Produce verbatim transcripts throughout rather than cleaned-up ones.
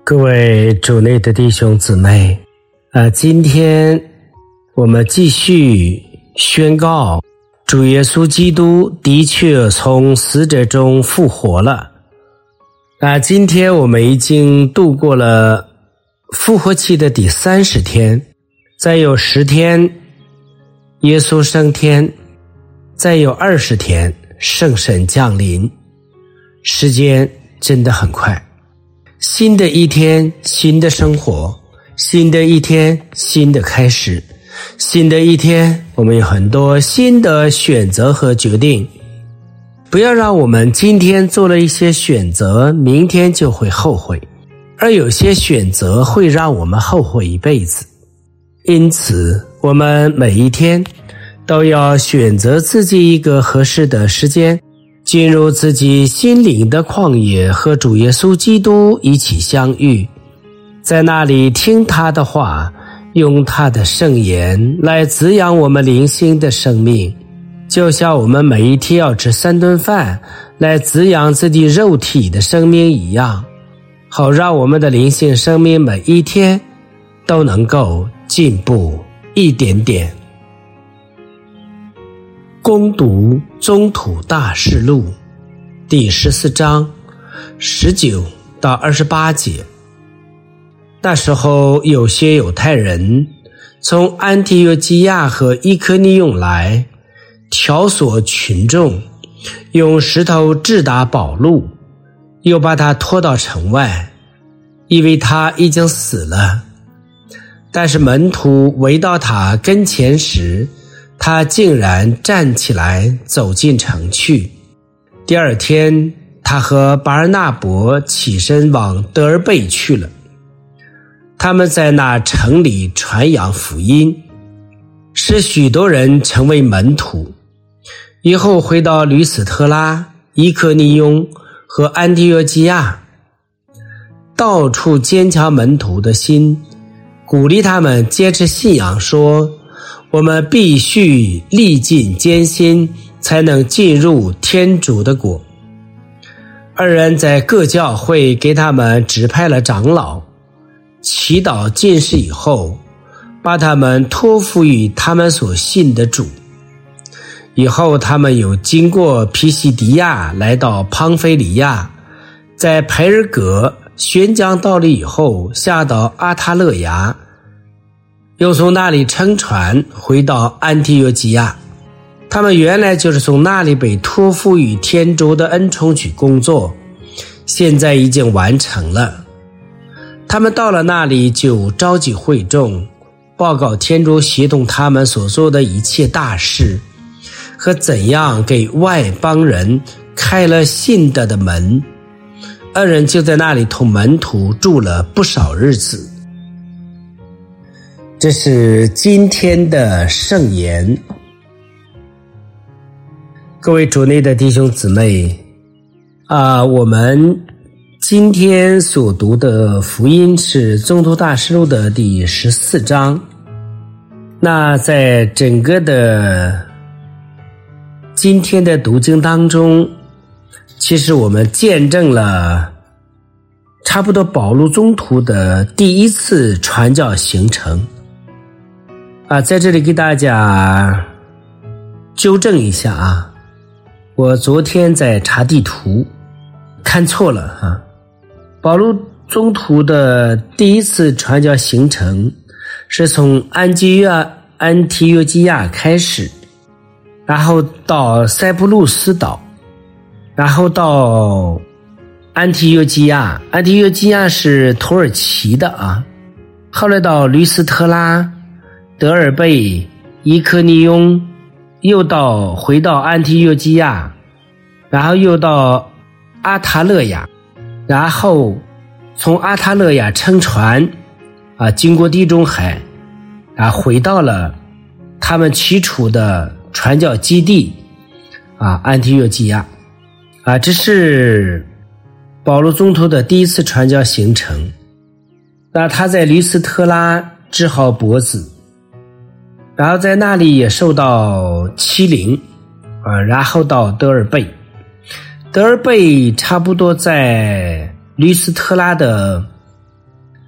各位主内的弟兄姊妹，呃，今天我们继续宣告主耶稣基督的确从死者中复活了。啊，今天我们已经度过了复活期的第三十天，再有十天耶稣升天，再有二十天圣神降临，时间真的很快。新的一天，新的生活，新的一天，新的开始，新的一天，我们有很多新的选择和决定。不要让我们今天做了一些选择，明天就会后悔，而有些选择会让我们后悔一辈子。因此，我们每一天都要选择自己一个合适的时间，进入自己心灵的旷野，和主耶稣基督一起相遇，在那里听他的话，用他的圣言来滋养我们灵性的生命，就像我们每一天要吃三顿饭来滋养自己肉体的生命一样，好让我们的灵性生命每一天都能够进步一点点。攻读宗徒大事录第十四章十九到二十八节。那时候有些犹太人从安提约基亚和伊科尼用来，挑唆群众，用石头掷打保禄，又把他拖到城外，以为他已经死了。但是门徒围到他跟前时，他竟然站起来走进城去。第二天，他和巴尔纳伯起身往德尔贝去了。他们在那城里传扬福音，使许多人成为门徒。以后回到吕斯特拉、伊科尼雍和安提约基亚，到处坚强门徒的心，鼓励他们坚持信仰，说我们必须历尽艰辛，才能进入天主的国。二人在各教会给他们指派了长老，祈祷进士以后，把他们托付于他们所信的主。以后他们又经过皮西迪亚，来到庞菲利亚，在培尔革宣讲道理以后，下到阿塔勒雅，又从那里乘船回到安提约基亚。他们原来就是从那里被托付于天主的恩宠去工作，现在已经完成了。他们到了那里就召集会众，报告天主协同他们所做的一切大事，和怎样给外邦人开了信德的门。二人就在那里同门徒住了不少日子。这是今天的圣言。各位主内的弟兄姊妹，啊，我们今天所读的福音是宗徒大事录的第十四章。那在整个的今天的读经当中，其实我们见证了差不多保禄宗徒的第一次传教行程。啊，在这里给大家纠正一下啊，我昨天在查地图看错了啊。保禄宗徒的第一次传教行程是从安基约安提约基亚开始，然后到塞浦路斯岛，然后到安提约基亚。安提约基亚是土耳其的啊。后来到吕斯特拉、德尔贝、伊科尼雍，又到回到安提约基亚，然后又到阿塔勒雅，然后从阿塔勒雅乘船啊，经过地中海啊，回到了他们起初的传教基地啊，安提约基亚啊。这是保禄宗徒的第一次传教行程。那他在吕斯特拉治好脖子，然后在那里也受到欺凌啊，然后到德尔贝。德尔贝差不多在吕斯特拉的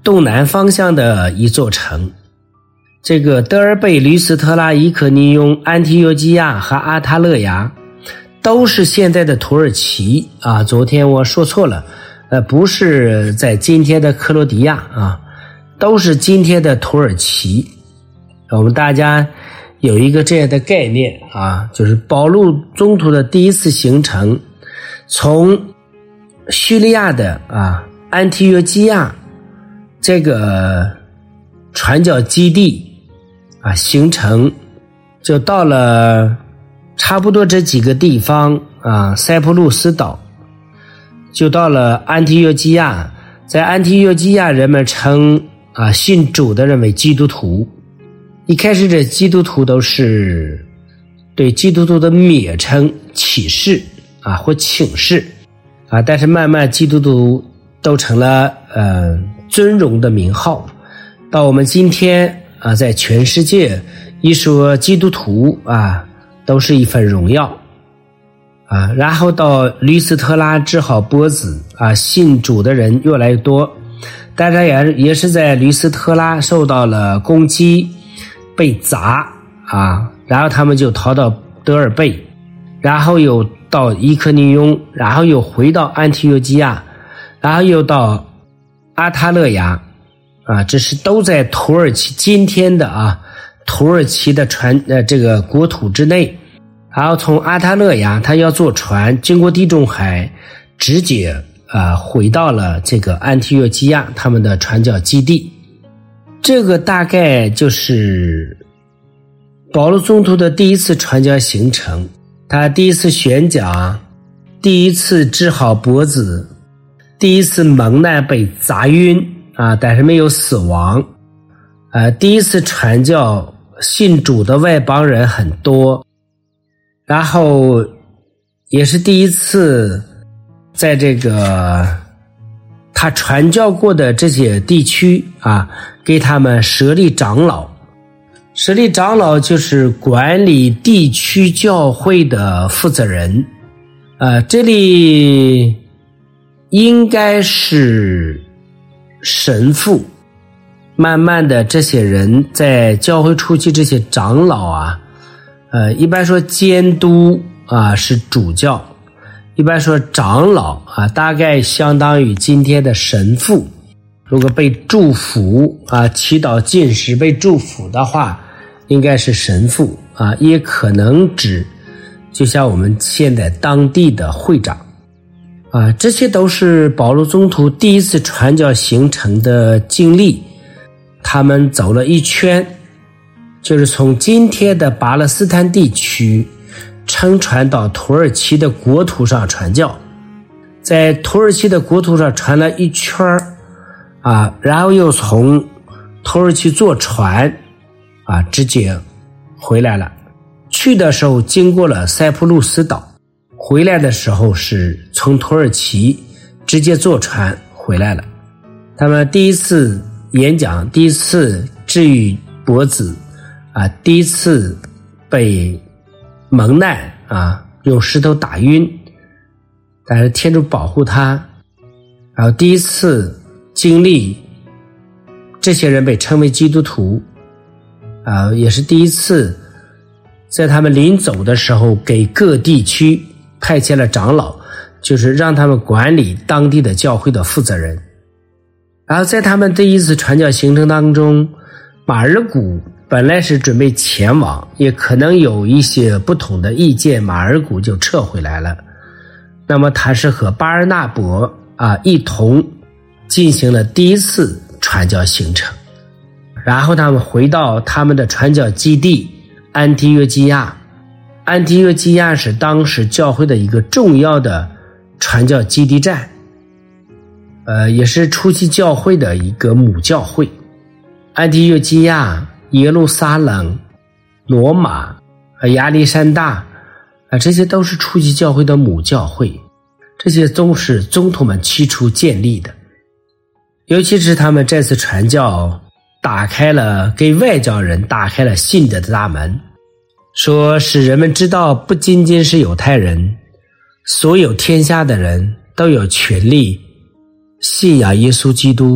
东南方向的一座城。这个德尔贝、吕斯特拉、伊科尼雍、安提约基亚和阿塔勒雅都是现在的土耳其啊。昨天我说错了，呃，不是在今天的克罗地亚啊，都是今天的土耳其。我们大家有一个这样的概念啊，就是保禄宗徒的第一次行程，从叙利亚的啊安提约基亚这个传教基地啊行程，就到了差不多这几个地方啊，塞浦路斯岛，就到了安提约基亚。在安提约基亚，人们称啊信主的人为基督徒。一开始这基督徒都是对基督徒的蔑称、歧视啊或轻视啊，但是慢慢基督徒都成了呃尊荣的名号。到我们今天啊，在全世界一说基督徒啊，都是一份荣耀啊。然后到吕斯特拉、治好波子啊，信主的人越来越多，大家也也是在吕斯特拉受到了攻击，被砸啊，然后他们就逃到德尔贝，然后又到伊科尼雍，然后又回到安提约基亚，然后又到阿塔勒雅啊，这是都在土耳其今天的啊土耳其的传呃这个国土之内。然后从阿塔勒雅他要坐船经过地中海，直接啊、呃、回到了这个安提约基亚他们的传教基地。这个大概就是保禄宗徒的第一次传教行程，他第一次宣讲，第一次治好脖子，第一次蒙难被砸晕啊，但是没有死亡，呃，第一次传教信主的外邦人很多，然后也是第一次在这个他传教过的这些地区啊，给他们设立长老。设立长老就是管理地区教会的负责人，呃，这里应该是神父。慢慢的，这些人在教会初期，这些长老啊，呃，一般说监督啊是主教，一般说长老啊，大概相当于今天的神父。如果被祝福啊，祈祷禁食被祝福的话，应该是神父啊，也可能指就像我们现在当地的会长啊，这些都是保禄宗徒第一次传教行程的经历。他们走了一圈，就是从今天的巴勒斯坦地区乘船到土耳其的国土上传教，在土耳其的国土上传了一圈啊，然后又从土耳其坐船啊直接回来了。去的时候经过了塞浦路斯岛，回来的时候是从土耳其直接坐船回来了。他们第一次演讲，第一次治愈脖子啊，第一次被蒙难啊，用石头打晕，但是天主保护他。然后第一次经历这些人被称为基督徒啊，也是第一次在他们临走的时候给各地区派遣了长老，就是让他们管理当地的教会的负责人。然后在他们第一次传教行程当中，马尔谷本来是准备前往，也可能有一些不同的意见，马尔谷就撤回来了。那么他是和巴尔纳伯啊一同进行了第一次传教行程，然后他们回到他们的传教基地安提约基亚。安提约基亚是当时教会的一个重要的传教基地站，呃，也是初期教会的一个母教会。安提约基亚、耶路撒冷、罗马、亚历山大啊，这些都是初期教会的母教会，这些都是宗徒们起初建立的。尤其是他们这次传教打开了给外教人打开了信德的大门，说使人们知道不仅仅是犹太人，所有天下的人都有权利信仰耶稣基督，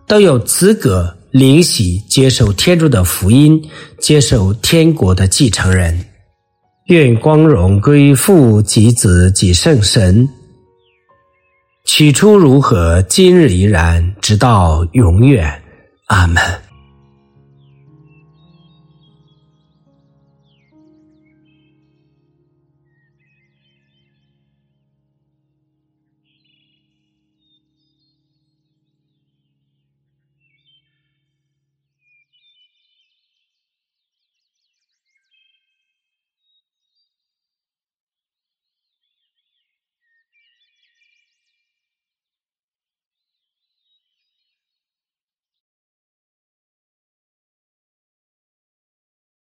都有资格领洗接受天主的福音，接受天国的继承人。愿光荣归于父及子及圣神，起初如何，今日依然，直到永远。阿们。